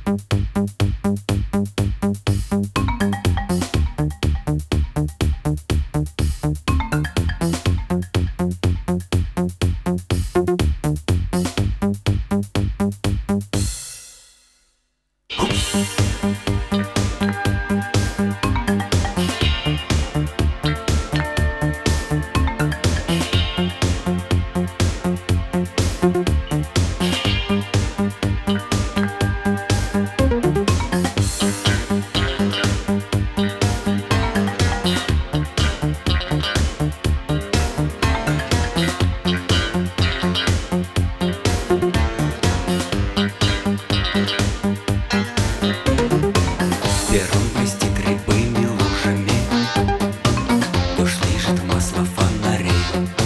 Пером блестит рябыми лужами, дождь лижет масло фонарей.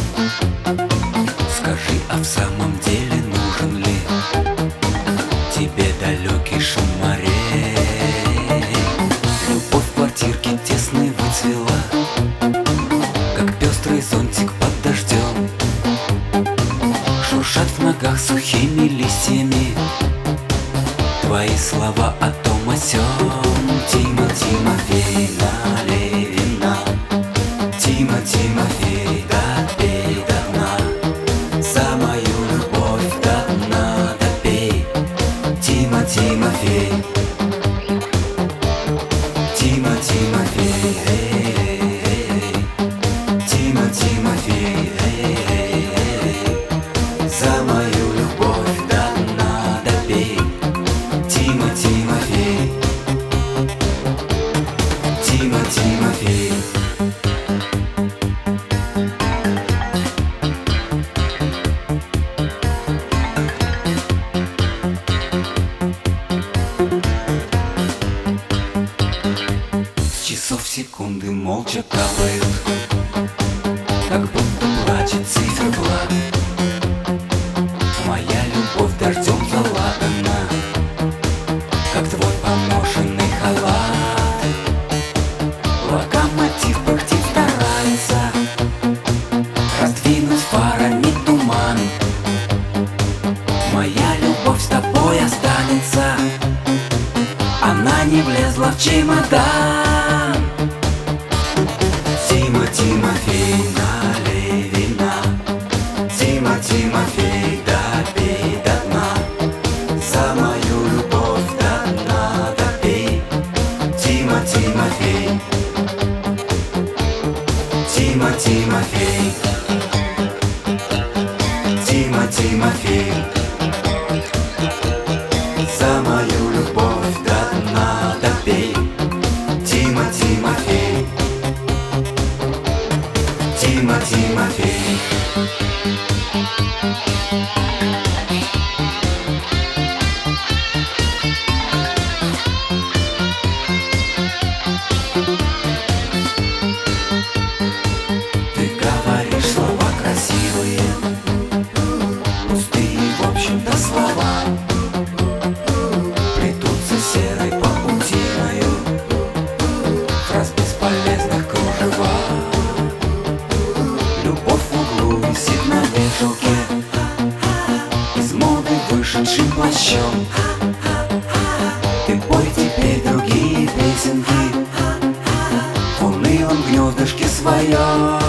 Скажи, а в самом деле нужен ли тебе далекий шум морей? Любовь в квартирке тесной выцвела, как пестрый зонтик под дождем. Шуршат в ногах сухими листьями твои слова о том о сём. Тима, Тимофей, налей вина. Тима, Тимофей, допей до дна. За мою любовь до дна допей. Тима, Тимофей. Тима, Тимофей, эй, эй, эй. Тима, Тимофей, эй, эй, эй. За мою любовь до дна допей. Тима, Тимофей. Тима, Тимофей. С часов секунды молча капают, как будто плачет циферблат. Моя любовь дождем заладана, как твой поношенный халат. Локомотив пыхтит, старается раздвинуть фарами туман. Моя любовь с тобой останется, она не влезла в чемодан. Тима, Тимофей, налей вина. Тима, Тимофей, допей до дна. За мою любовь до дна допей. Тима, Тимофей. Тима, Тимофей. Тима, Тимофей. За мою любовь до дна допей. Тима, Тимофей. Тима, Тимофей. Ты говоришь слова красивые, пустые, в общем-то, слова. Плетутся серой паутиною фраз бесполезных кружева. Любовь в углу висит на вешалке, из моды вышедшим плащом. Ты пой теперь другие песенки в унылом гнездышке своем.